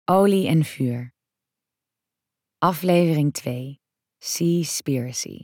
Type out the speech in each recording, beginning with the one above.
Olie en vuur. Aflevering 2. Seaspiracy.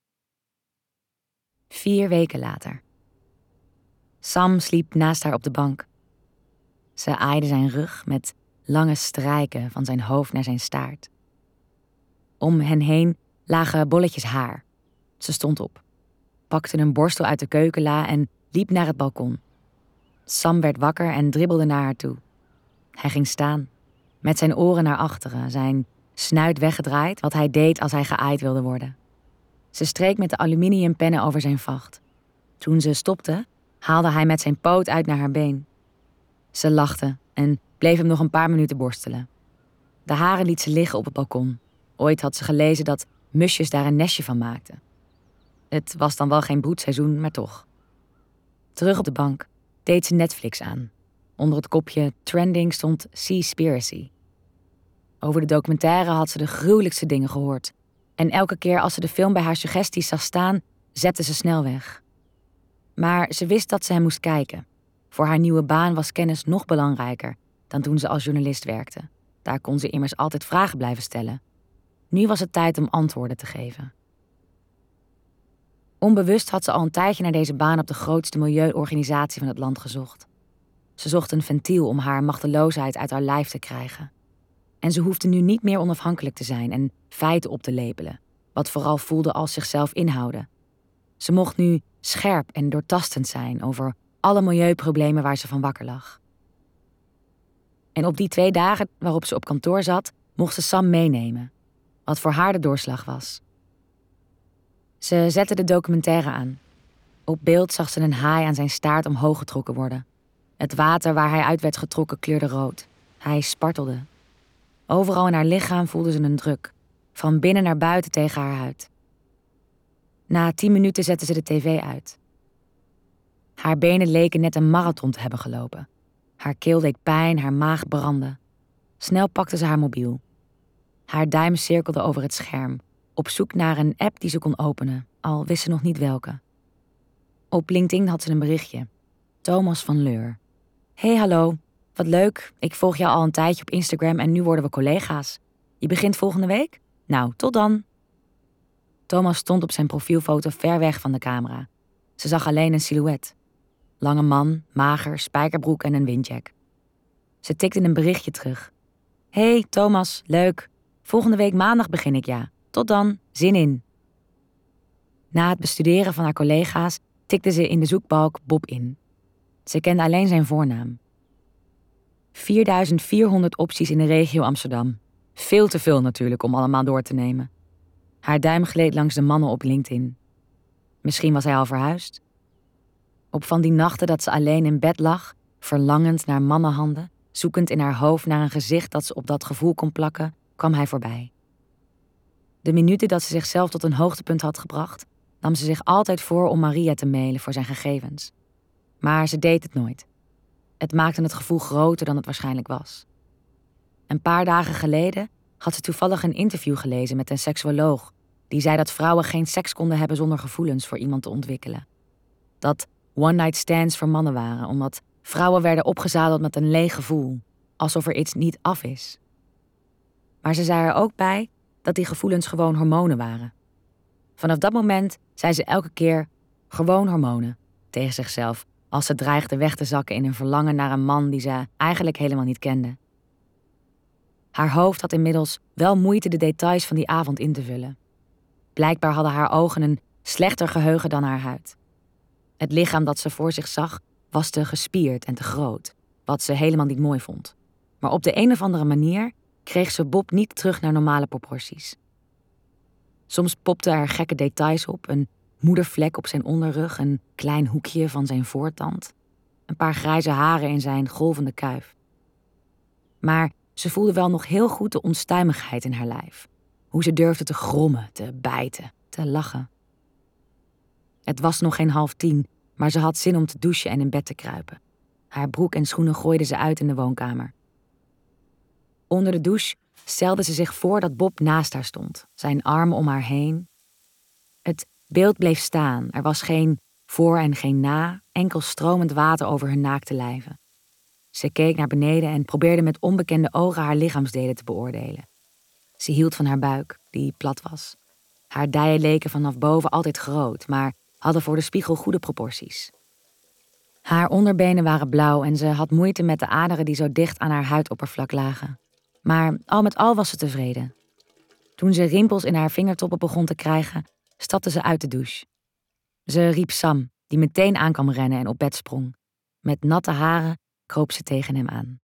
4 weken later. Sam sliep naast haar op de bank. Ze aaide zijn rug met lange strijken van zijn hoofd naar zijn staart. Om hen heen lagen bolletjes haar. Ze stond op, pakte een borstel uit de keukenla en liep naar het balkon. Sam werd wakker en dribbelde naar haar toe. Hij ging staan, met zijn oren naar achteren, zijn snuit weggedraaid, wat hij deed als hij geaaid wilde worden. Ze streek met de aluminiumpennen over zijn vacht. Toen ze stopte, haalde hij met zijn poot uit naar haar been. Ze lachte en bleef hem nog een paar minuten borstelen. De haren liet ze liggen op het balkon. Ooit had ze gelezen dat musjes daar een nestje van maakten. Het was dan wel geen broedseizoen, maar toch. Terug op de bank deed ze Netflix aan. Onder het kopje Trending stond Seaspiracy. Over de documentaire had ze de gruwelijkste dingen gehoord. En elke keer als ze de film bij haar suggesties zag staan, zette ze snel weg. Maar ze wist dat ze hem moest kijken. Voor haar nieuwe baan was kennis nog belangrijker dan toen ze als journalist werkte. Daar kon ze immers altijd vragen blijven stellen. Nu was het tijd om antwoorden te geven. Onbewust had ze al een tijdje naar deze baan op de grootste milieuorganisatie van het land gezocht. Ze zocht een ventiel om haar machteloosheid uit haar lijf te krijgen. En ze hoefde nu niet meer onafhankelijk te zijn en feiten op te lepelen, wat vooral voelde als zichzelf inhouden. Ze mocht nu scherp en doortastend zijn over alle milieuproblemen waar ze van wakker lag. En op die 2 dagen waarop ze op kantoor zat, mocht ze Sam meenemen, wat voor haar de doorslag was. Ze zette de documentaire aan. Op beeld zag ze een haai aan zijn staart omhoog getrokken worden. Het water waar hij uit werd getrokken kleurde rood. Hij spartelde. Overal in haar lichaam voelde ze een druk, van binnen naar buiten tegen haar huid. Na 10 minuten zette ze de tv uit. Haar benen leken net een marathon te hebben gelopen. Haar keel deed pijn, haar maag brandde. Snel pakte ze haar mobiel. Haar duim cirkelde over het scherm, op zoek naar een app die ze kon openen, al wist ze nog niet welke. Op LinkedIn had ze een berichtje. Thomas van Leur. Hey, hallo. Wat leuk. Ik volg jou al een tijdje op Instagram en nu worden we collega's. Je begint volgende week? Nou, tot dan. Thomas stond op zijn profielfoto ver weg van de camera. Ze zag alleen een silhouet. Lange man, mager, spijkerbroek en een windjack. Ze tikte een berichtje terug. Hey, Thomas, leuk. Volgende week maandag begin ik, ja. Tot dan, zin in. Na het bestuderen van haar collega's tikte ze in de zoekbalk Bob in. Ze kende alleen zijn voornaam. 4400 opties in de regio Amsterdam. Veel te veel natuurlijk om allemaal door te nemen. Haar duim gleed langs de mannen op LinkedIn. Misschien was hij al verhuisd. Op van die nachten dat ze alleen in bed lag, verlangend naar mannenhanden, zoekend in haar hoofd naar een gezicht dat ze op dat gevoel kon plakken, kwam hij voorbij. De minuten dat ze zichzelf tot een hoogtepunt had gebracht, nam ze zich altijd voor om Maria te mailen voor zijn gegevens. Maar ze deed het nooit. Het maakte het gevoel groter dan het waarschijnlijk was. Een paar dagen geleden had ze toevallig een interview gelezen met een seksuoloog die zei dat vrouwen geen seks konden hebben zonder gevoelens voor iemand te ontwikkelen. Dat one-night stands voor mannen waren, omdat vrouwen werden opgezadeld met een leeg gevoel, alsof er iets niet af is. Maar ze zei er ook bij dat die gevoelens gewoon hormonen waren. Vanaf dat moment zei ze elke keer gewoon hormonen tegen zichzelf, als ze dreigde weg te zakken in een verlangen naar een man die ze eigenlijk helemaal niet kende. Haar hoofd had inmiddels wel moeite de details van die avond in te vullen. Blijkbaar hadden haar ogen een slechter geheugen dan haar huid. Het lichaam dat ze voor zich zag was te gespierd en te groot, wat ze helemaal niet mooi vond. Maar op de een of andere manier kreeg ze Bob niet terug naar normale proporties. Soms popten er gekke details op, een moedervlek op zijn onderrug, een klein hoekje van zijn voortand, een paar grijze haren in zijn golvende kuif. Maar ze voelde wel nog heel goed de onstuimigheid in haar lijf. Hoe ze durfde te grommen, te bijten, te lachen. Het was nog geen 9:30, maar ze had zin om te douchen en in bed te kruipen. Haar broek en schoenen gooide ze uit in de woonkamer. Onder de douche stelde ze zich voor dat Bob naast haar stond, zijn armen om haar heen. Het beeld bleef staan, er was geen voor en geen na, enkel stromend water over hun naakte lijven. Ze keek naar beneden en probeerde met onbekende ogen haar lichaamsdelen te beoordelen. Ze hield van haar buik, die plat was. Haar dijen leken vanaf boven altijd groot, maar hadden voor de spiegel goede proporties. Haar onderbenen waren blauw en ze had moeite met de aderen die zo dicht aan haar huidoppervlak lagen. Maar al met al was ze tevreden. Toen ze rimpels in haar vingertoppen begon te krijgen, stapte ze uit de douche. Ze riep Sam, die meteen aan kwam rennen en op bed sprong. Met natte haren kroop ze tegen hem aan.